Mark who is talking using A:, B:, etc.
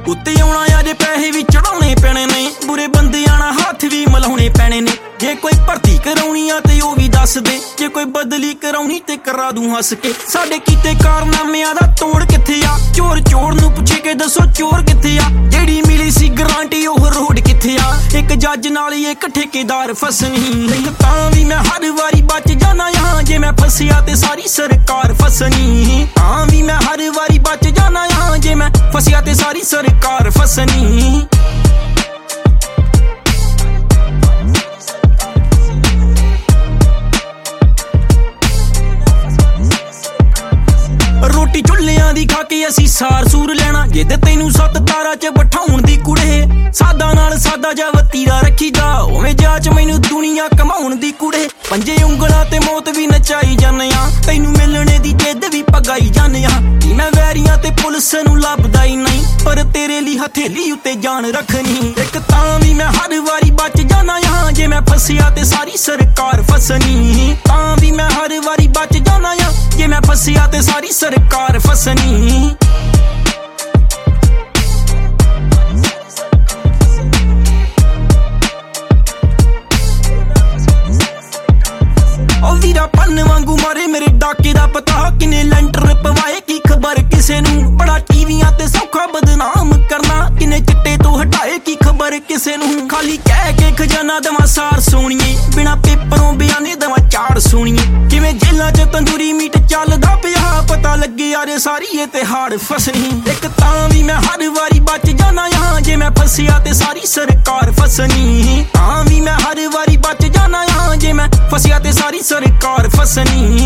A: उत्ते आउणा या जे पैसे भी चढ़ाने पैणे ने बुरे बंदियां नाल हाथ भी मिलाउने पैणे ने जे कोई भर्ती कराउणी आ ते ओ भी दस दे जे कोई बदली कराउणी ते करा दूं हस के साडे कीते कारनामिਆਂ दा तोड़ किथे आ चोर चोर नूं पुछे के दसो चोर किथे आ जेड़ी मिली सी गारंटी ओह रोड किथे आ एक जज नाल एक ठेकेदार फसनी तां भी मैं हर वारी बच जाना यहां जे मैं फसिया ते सारी सरकार फसनी तां भी मैं हर वारी बच जाना यहां जे मैं फसिया ते सारी सरकार फसनी रोटी चुल्लियां दी खा के असी सार सूर लेना जे ते तैनू सत तारा च बिठाउण दी कुड़े सादा नाल सादा जा वतीरा रखी जा उवें जाच मैनू दुनिया कमाउण दी कुड़े पंजे उंगलां ते मौत भी नचाई जाने आ तैनू मिलने दी जिद भी पगाई जाने आ मैं वैरियां ते पुलिस नू लभदा ही नहीं पर तेरे लिए हथेली उत्ते जान रखनी एक तां भी मैं हर वारी बच जाना यहां जे मैं फसिया ते सारी सरकार फसनी तां भी मैं हर वारी बच जाना यहां जे मैं फसिया ते सारी सरकार फसनी वीरा पन्न वांगू मारे मेरे डाके दा पता किने लेंटर पवाए की खबर किसे नू बड़ा टीवियां ते सौखा बदनाम करना किने चिट्टे तो हटाए की खबर किसे नू खाली कह के खजाना दवा सार सोनिए बिना पेपरों बयाने दवा चार सोनिए किवें जेलां च तंदूरी मीट चलदा पिया पता लगे यारे सारी ये ते हाड़ फसनी एक तां भी मैं हर वारी बच जाना यहां जे मैं फसिया ते सारी सरकार फसनी तां भी मैं हर वारी बच जाना यहां जे मैं फसिया ते सारी सरकार फसनी